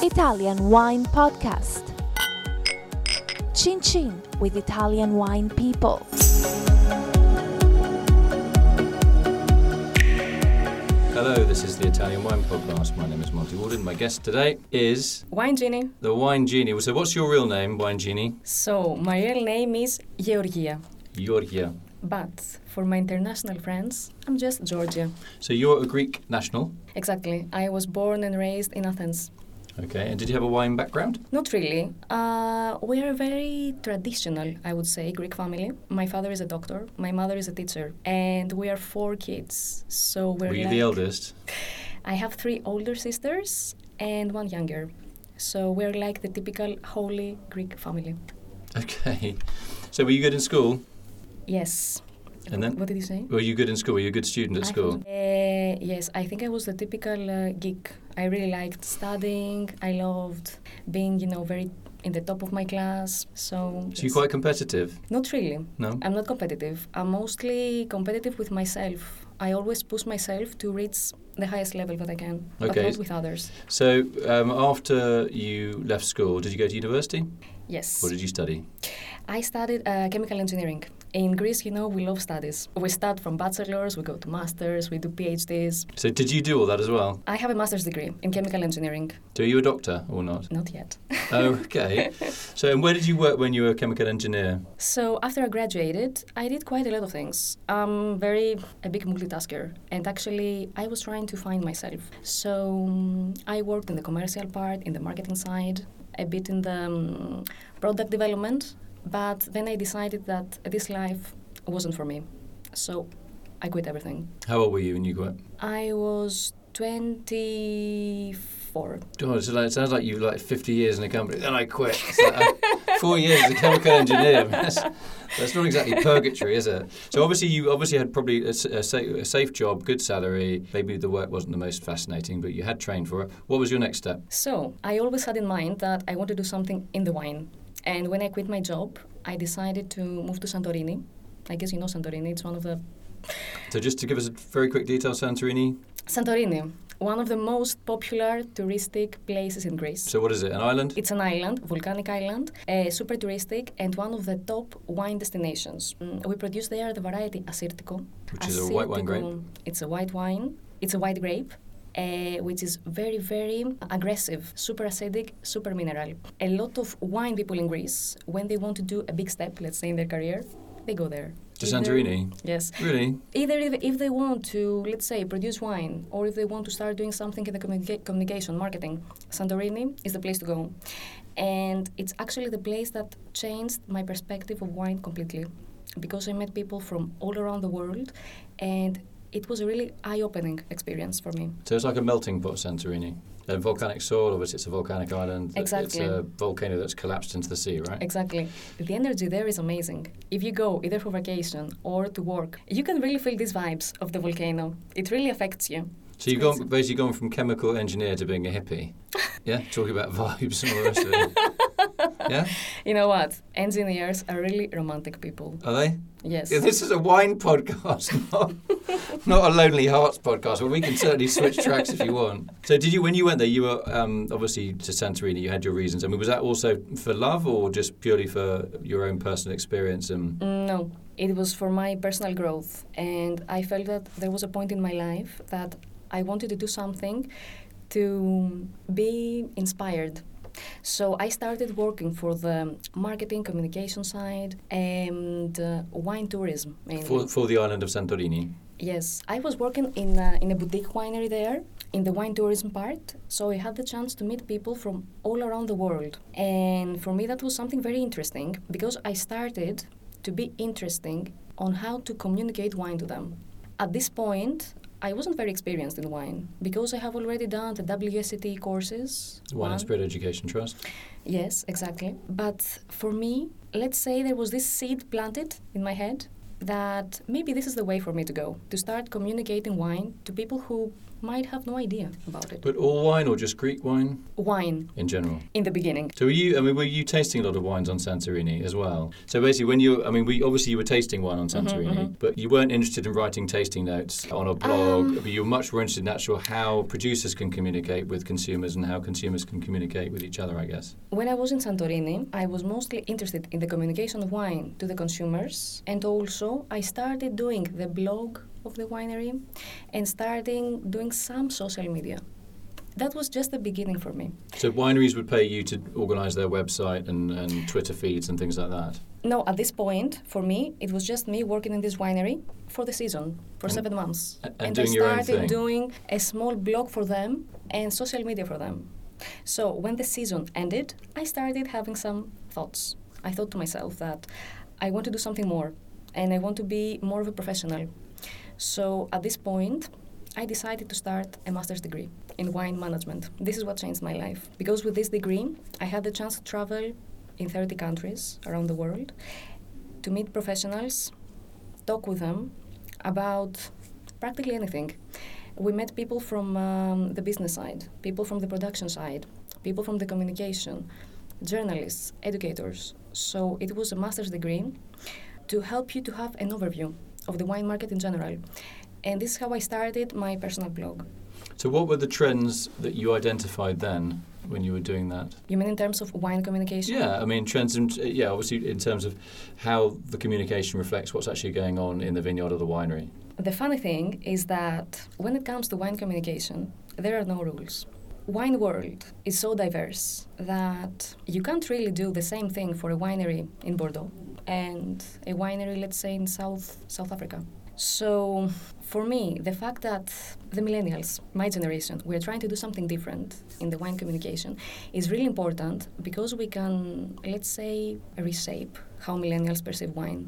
Italian Wine Podcast. Chin Chin with Italian wine people. Hello, this is the Italian Wine Podcast. My name is Monty Walden. My guest today is... Wine Genie. The Wine Genie. So what's your real name, Wine Genie? So, my real name is Georgia. Georgia. But for my international friends, I'm just Georgia. So you're a Greek national? Exactly. I was born and raised in Athens. Okay, and did you have a wine background? Not really. We are a very traditional, I would say, Greek family. My father is a doctor, my mother is a teacher, and we are 4 kids. So Were you the eldest? I have 3 older sisters and 1 younger. So we're like the typical holy Greek family. Okay. So were you good in school? Yes. And then? What did you say? Were you good in school? Were you a good student at school? Yes, I think I was the typical geek. I really liked studying. I loved being, very in the top of my class. So you're quite competitive? Not really. No? I'm not competitive. I'm mostly competitive with myself. I always push myself to reach the highest level that I can, but not with others. So after you left school, did you go to university? Yes. What did you study? I studied chemical engineering. In Greece, we love studies. We start from bachelor's, we go to masters, we do PhDs. So did you do all that as well? I have a master's degree in chemical engineering. So are you a doctor or not? Not yet. Oh, okay. So and where did you work when you were a chemical engineer? So after I graduated, I did quite a lot of things. I'm a big multitasker. And actually, I was trying to find myself. So I worked in the commercial part, in the marketing side, a bit in the product development. But then I decided that this life wasn't for me. So I quit everything. How old were you when you quit? I was 24. Oh, so it sounds like you've 50 years in a company. Then I quit. It's 4 years as a chemical engineer. That's not exactly purgatory, is it? So you had probably a safe job, good salary. Maybe the work wasn't the most fascinating, but you had trained for it. What was your next step? So I always had in mind that I want to do something in the wine. And when I quit my job, I decided to move to Santorini. I guess you know Santorini. It's one of the... So just to give us a very quick detail, Santorini? Santorini, one of the most popular touristic places in Greece. So what is it, an island? It's an island, volcanic island, super touristic, and one of the top wine destinations. We produce there the variety Assyrtiko. Which is a white wine grape? It's a white wine. It's a white grape. Which is very, very aggressive, super acidic, super mineral. A lot of wine people in Greece, when they want to do a big step, let's say in their career, they go there. To Santorini? Yes. Really? Either if they want to, let's say, produce wine, or if they want to start doing something in the communication, marketing, Santorini is the place to go. And it's actually the place that changed my perspective of wine completely. Because I met people from all around the world, and it was a really eye-opening experience for me. So it's like a melting pot, Santorini. A volcanic soil, obviously it's a volcanic island. Exactly. It's a volcano that's collapsed into the sea, right? Exactly. The energy there is amazing. If you go either for vacation or to work, you can really feel these vibes of the volcano. It really affects you. So you've basically gone from chemical engineer to being a hippie. Yeah? Talking about vibes and all the rest of it. Yeah? You know what? Engineers are really romantic people. Are they? Yes. Yeah, this is a wine podcast, not a Lonely Hearts podcast. Well, we can certainly switch tracks if you want. So when you went there, you were obviously to Santorini, you had your reasons. I mean, was that also for love or just purely for your own personal experience? No, it was for my personal growth. And I felt that there was a point in my life that I wanted to do something to be inspired. So I started working for the marketing, communication side, and wine tourism mainly. For the island of Santorini? Yes. I was working in a boutique winery there, in the wine tourism part. So I had the chance to meet people from all around the world. And for me, that was something very interesting because I started to be interesting on how to communicate wine to them. At this point, I wasn't very experienced in wine because I have already done the WSET courses. Wine and Spirit Education Trust. Yes, exactly. But for me, let's say there was this seed planted in my head that maybe this is the way for me to go, to start communicating wine to people who might have no idea about it. But all wine or just Greek wine? Wine. In general? In the beginning. So were you tasting a lot of wines on Santorini as well? So basically you were tasting wine on Santorini, but you weren't interested in writing tasting notes on a blog, but you were much more interested in how producers can communicate with consumers and how consumers can communicate with each other, I guess. When I was in Santorini, I was mostly interested in the communication of wine to the consumers, and also I started doing the blog of the winery and starting doing some social media. That was just the beginning for me. So wineries would pay you to organise their website and Twitter feeds and things like that? No, at this point, for me, it was just me working in this winery for the season, for 7 months. And doing your own I thing. started doing a small blog for them and social media for them. So when the season ended, I started having some thoughts. I thought to myself that I want to do something more and I want to be more of a professional. So at this point, I decided to start a master's degree in wine management. This is what changed my life. Because with this degree, I had the chance to travel in 30 countries around the world to meet professionals, talk with them about practically anything. We met people from the business side, people from the production side, people from the communication, journalists, educators. So it was a master's degree to help you to have an overview of the wine market in general. And this is how I started my personal blog. So what were the trends that you identified then when you were doing that? You mean in terms of wine communication? Yeah, I mean trends, obviously in terms of how the communication reflects what's actually going on in the vineyard or the winery. The funny thing is that when it comes to wine communication, there are no rules. Wine world is so diverse that you can't really do the same thing for a winery in Bordeaux and a winery, let's say, in South Africa. So for me, the fact that the millennials, my generation, we're trying to do something different in the wine communication is really important because we can, let's say, reshape how millennials perceive wine.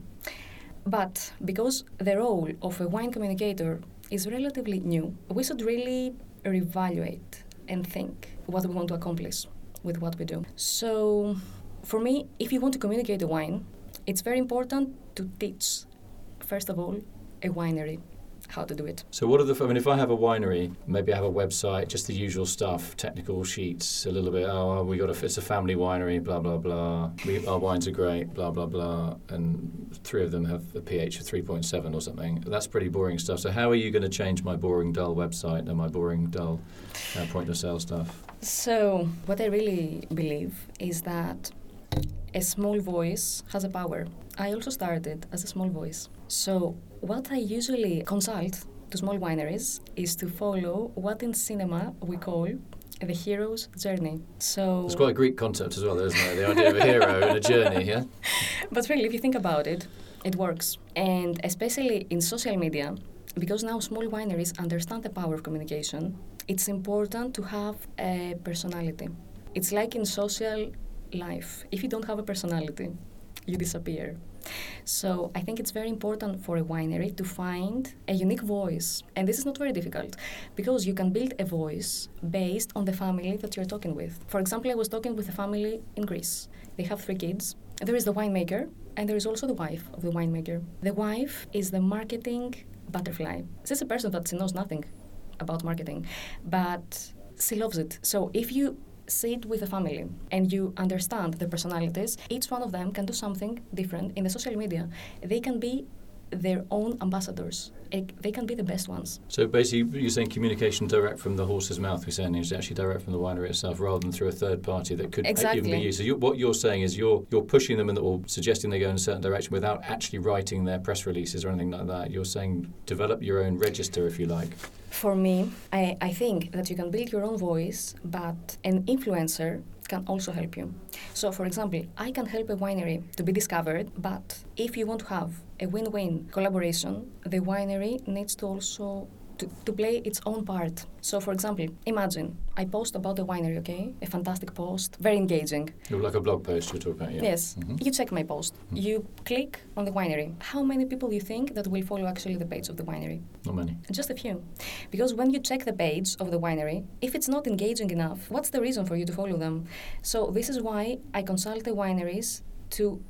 But because the role of a wine communicator is relatively new, we should really reevaluate and think what we want to accomplish with what we do. So for me, if you want to communicate a wine, it's very important to teach, first of all, a winery how to do it. So what are if I have a winery, maybe I have a website, just the usual stuff, technical sheets, a little bit, it's a family winery, blah, blah, blah. Our wines are great, blah, blah, blah. And 3 of them have a pH of 3.7 or something. That's pretty boring stuff. So how are you going to change my boring, dull website and my boring, dull point of sale stuff? So what I really believe is that a small voice has a power. I also started as a small voice. So what I usually consult to small wineries is to follow what in cinema we call the hero's journey. So it's quite a Greek concept as well, isn't it? The idea of a hero and a journey, yeah? But really, if you think about it, it works. And especially in social media, because now small wineries understand the power of communication, it's important to have a personality. It's like in social life. If you don't have a personality, you disappear. So I think it's very important for a winery to find a unique voice. And this is not very difficult because you can build a voice based on the family that you're talking with. For example, I was talking with a family in Greece. They have 3 kids. There is the winemaker and there is also the wife of the winemaker. The wife is the marketing butterfly. She's a person that she knows nothing about marketing, but she loves it. So if you sit with a family and you understand their personalities, each one of them can do something different in the social media. They can be their own ambassadors. They can be the best ones. So basically you're saying communication direct from the horse's mouth, we're saying is actually direct from the winery itself rather than through a third party that could even be used. So what you're saying is you're pushing them or suggesting they go in a certain direction without actually writing their press releases or anything like that. You're saying develop your own register, if you like. For me, I think that you can build your own voice, but an influencer can also help you. So, for example, I can help a winery to be discovered, but if you want to have a win-win collaboration, the winery needs to also to play its own part. So, for example, imagine I post about the winery, okay? A fantastic post, very engaging. Like a blog post you're talking about, yeah. Yes. Mm-hmm. You check my post. Mm-hmm. You click on the winery. How many people do you think that will follow actually the page of the winery? Not many. Just a few. Because when you check the page of the winery, if it's not engaging enough, what's the reason for you to follow them? So this is why I consult the wineries to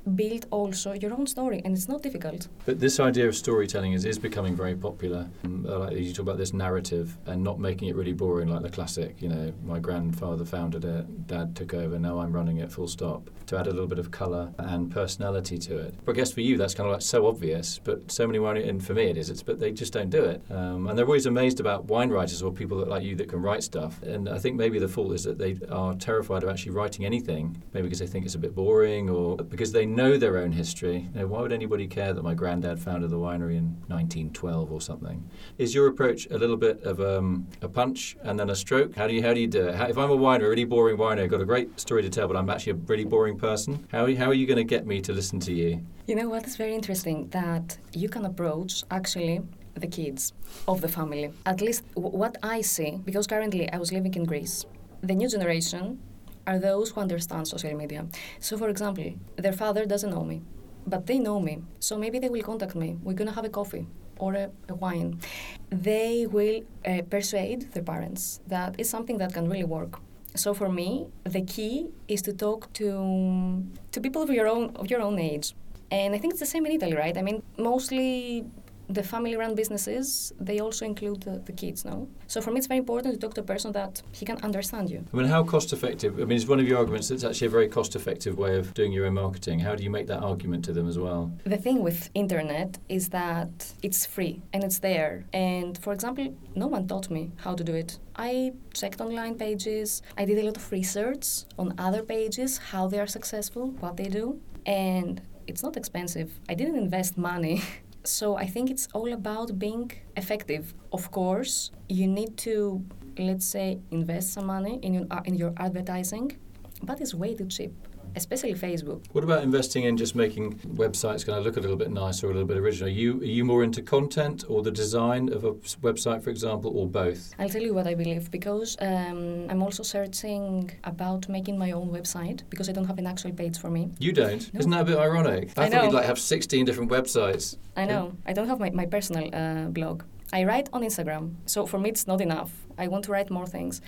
build also your own story, and it's not difficult. But this idea of storytelling is becoming very popular. Like you talk about this narrative and not making it really boring, like the classic, my grandfather founded it, dad took over, now I'm running it, full stop. To add a little bit of colour and personality to it. But I guess for you, that's kind of like so obvious, but so many wine, and for me it is, but they just don't do it. And they're always amazed about wine writers or people like you that can write stuff. And I think maybe the fault is that they are terrified of actually writing anything, maybe because they think it's a bit boring or because they know their own history. Why would anybody care that my granddad founded the winery in 1912 or something? Is your approach a little bit of a punch and then a stroke? How do you do it? If I'm a winer, a really boring winer, I've got a great story to tell, but I'm actually a really boring person, how are you going to get me to listen to you? You know what is very interesting? That you can approach, actually, the kids of the family. At least what I see, because currently I was living in Greece. The new generation are those who understand social media. So, for example, their father doesn't know me, but they know me. So maybe they will contact me. We're going to have a coffee or a wine. They will persuade their parents that it's something that can really work. So for me, the key is to talk to people of your own age. And I think it's the same in Italy, right? I mean, mostly the family-run businesses, they also include the kids, no? So for me, it's very important to talk to a person that he can understand you. I mean, how cost-effective? I mean, it's one of your arguments that it's actually a very cost-effective way of doing your own marketing. How do you make that argument to them as well? The thing with internet is that it's free and it's there. And for example, no one taught me how to do it. I checked online pages. I did a lot of research on other pages, how they are successful, what they do. And it's not expensive. I didn't invest money. So I think it's all about being effective. Of course, you need to, let's say, invest some money in your advertising, but it's way too cheap, especially Facebook. What about investing in just making websites going to look a little bit nicer or a little bit original? Are you more into content or the design of a website, for example, or both? I'll tell you what I believe, because I'm also searching about making my own website, because I don't have an actual page for me. You don't? No. Isn't that a bit ironic? I thought you'd have 16 different websites. I know. I don't have my personal blog. I write on Instagram, so for me it's not enough. I want to write more things.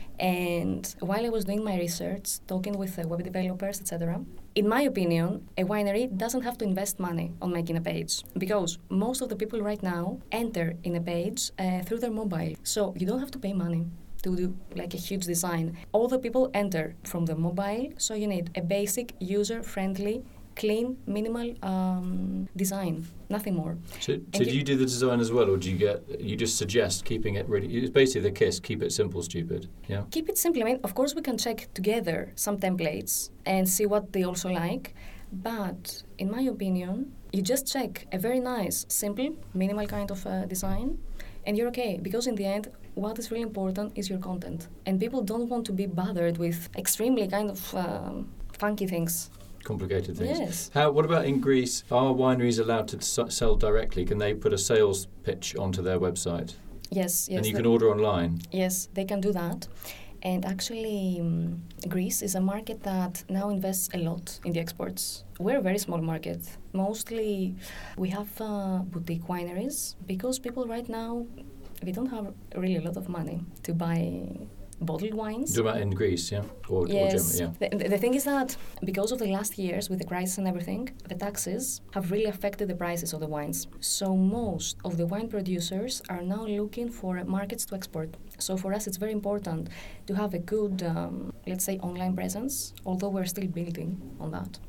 And while I was doing my research, talking with web developers, etc., in my opinion, a winery doesn't have to invest money on making a page, because most of the people right now enter in a page through their mobile. So you don't have to pay money to do like a huge design. All the people enter from the mobile, so you need a basic, user-friendly, clean, minimal design, nothing more. So did you do the design as well, or do you just suggest keeping it really? It's basically the KISS: keep it simple, stupid. Yeah. Keep it simple. I mean, of course, we can check together some templates and see what they also like. But in my opinion, you just check a very nice, simple, minimal kind of design, and you're okay. Because in the end, what is really important is your content, and people don't want to be bothered with extremely kind of funky things. Complicated things. Yes. What about in Greece? Are wineries allowed to sell directly? Can they put a sales pitch onto their website? Yes. And you can order online? Yes, they can do that. And actually, Greece is a market that now invests a lot in the exports. We're a very small market. Mostly, we have boutique wineries, because people right now, they don't have really a lot of money to buy bottled wines. Do that in Greece, yeah? Or yes. Germany, yeah. The thing is that because of the last years with the crisis and everything, the taxes have really affected the prices of the wines. So most of the wine producers are now looking for markets to export. So for us, it's very important to have a good, let's say, online presence, although we're still building on that.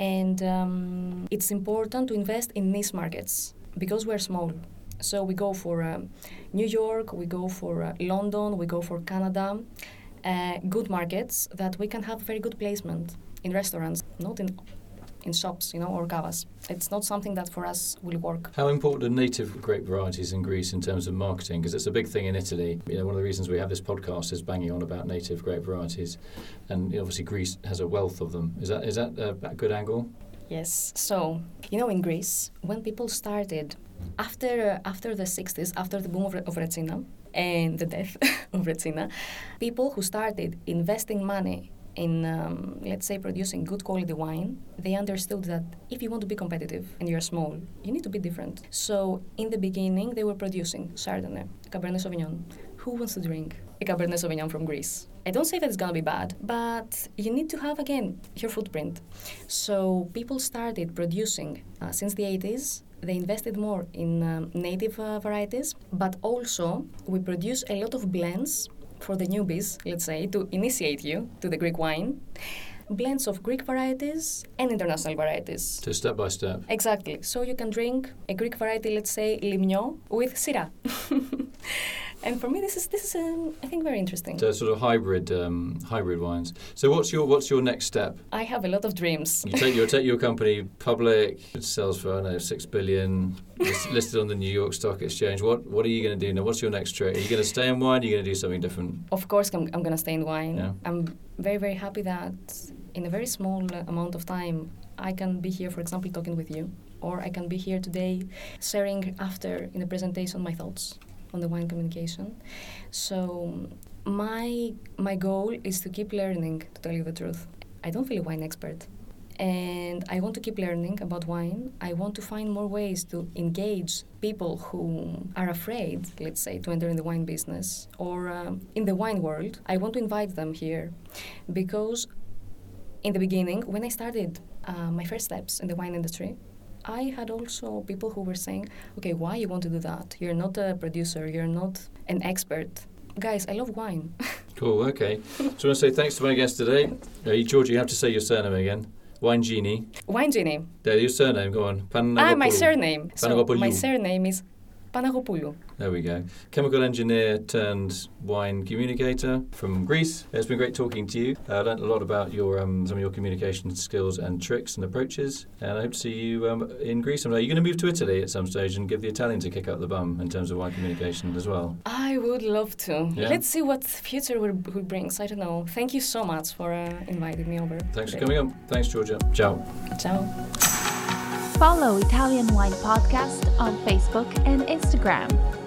And it's important to invest in niche markets, because we're small. So we go for New York, we go for London, we go for Canada, good markets that we can have very good placement in restaurants, not in shops, or cavas. It's not something that for us will work. How important are native grape varieties in Greece in terms of marketing? Because it's a big thing in Italy. One of the reasons we have this podcast is banging on about native grape varieties, and obviously Greece has a wealth of them. Is that a good angle? Yes. So, in Greece, when people started, after the 60s, after the boom of Retsina and the death of Retsina, people who started investing money let's say, producing good quality wine, they understood that if you want to be competitive and you're small, you need to be different. So in the beginning, they were producing Chardonnay, Cabernet Sauvignon. Who wants to drink a Cabernet Sauvignon from Greece? I don't say that it's going to be bad, but you need to have, again, your footprint. So people started producing since the 80s. They invested more in native varieties, but also we produce a lot of blends for the newbies, let's say, to initiate you to the Greek wine. Blends of Greek varieties and international varieties. So step by step. Exactly. So you can drink a Greek variety, let's say, Limnio, with Syrah. And for me, this is I think, very interesting. So sort of hybrid wines. So what's your next step? I have a lot of dreams. You take your company public. It sells for, I don't know, $6 billion. It's listed on the New York Stock Exchange. What are you going to do now? What's your next trick? Are you going to stay in wine? Are you going to do something different? Of course, I'm going to stay in wine. Yeah. I'm very, very happy that in a very small amount of time, I can be here, for example, talking with you, or I can be here today sharing after in a presentation my thoughts on the wine communication. So my goal is to keep learning, to tell you the truth. I don't feel a wine expert. And I want to keep learning about wine. I want to find more ways to engage people who are afraid, let's say, to enter in the wine business or in the wine world. I want to invite them here because in the beginning, when I started my first steps in the wine industry, I had also people who were saying, okay, why you want to do that? You're not a producer, you're not an expert. Guys, I love wine. Cool, okay. So I want to say thanks to my guest today. Georgia, you have to say your surname again. Wine Genie. Wine Genie. There, your surname, go on. Panagopoulou. My surname. So Panagopoulou. my surname is Panagopoulou. There we go. Chemical engineer turned wine communicator from Greece. It's been great talking to you. I learned a lot about your some of your communication skills and tricks and approaches. And I hope to see you in Greece someday. Are you going to move to Italy at some stage and give the Italians a kick up the bum in terms of wine communication as well? I would love to. Yeah? Let's see what the future will bring. I don't know. Thank you so much for inviting me over. Thanks today. for coming on. Thanks, Georgia. Ciao. Ciao. Follow Italian Wine Podcast on Facebook and Instagram.